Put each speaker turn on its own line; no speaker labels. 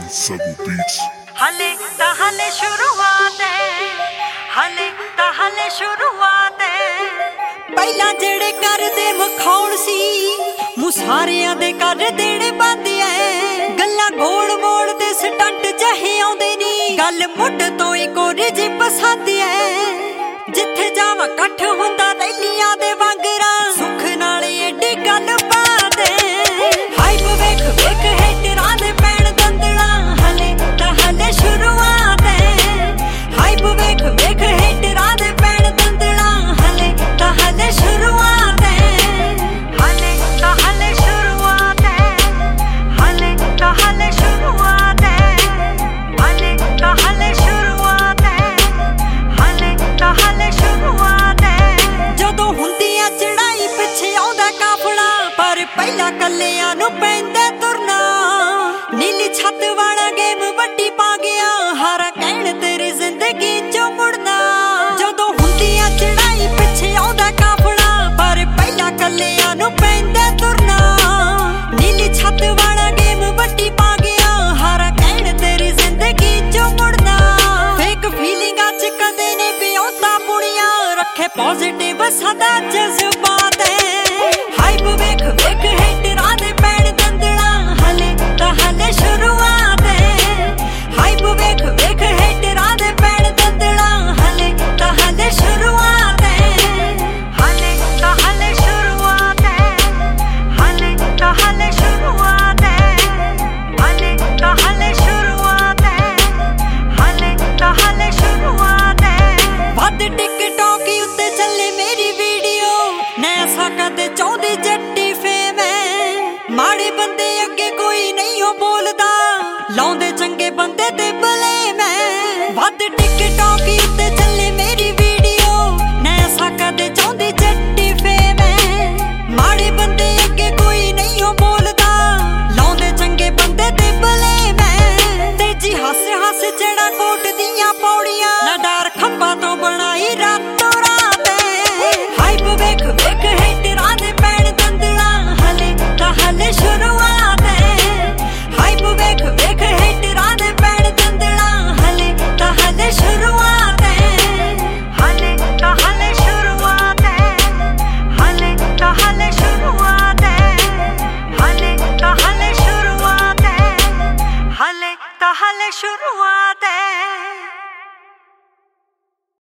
Sagu Beats.
हले ता हले शुरुआत है, हले ता हले शुरुआत है। पहला जेड़े कर दे मखाउण सी मुसारियां दे कर देने बंद है। गल्ला गोल मोड़ ते स्टंट जहे आउंदे नी, गल मुੱਢ ਤੋਂ ਹੀ ਕੋਰਜ ਪਸੰਦ है। जिथे जावां इकट्ठ हुंदा रैलियां दे वांगरां, सुख नाल एडी गल बात है। हाइप वेख वेख हेटरां दे पैण दंदड़ा, हले ता हले शुरुआत है। हाइप वेख वेख हेटरां दे पैण दंदड़ा, हले ता हले शुरुआत है। हले ता हले शुरुआत है, हले ता हले शुरुआत है। हले ता हले शुरुआत है, हले ता हले शुरुआत है। जदों हुंदियां चढ़ाई पिछे आउंदा काफला, पर पहिला कल्लियां नूं पैंदा तुरना। नीली छत वाला गेम वड्डी पा गया, हारा कहण तेरी जिंदगी चों मुड़ना। जदों हुंदियां चढ़ाई पिछे आउंदा काफला, पर पहिला कल्लियां नूं